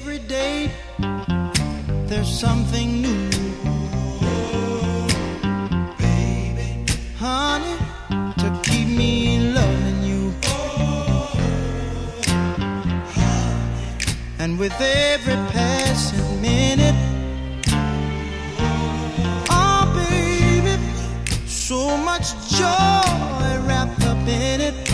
every day there's something new. Baby, honey, to keep me loving you. And with every passing minute, oh baby, so much joy wrapped up in it.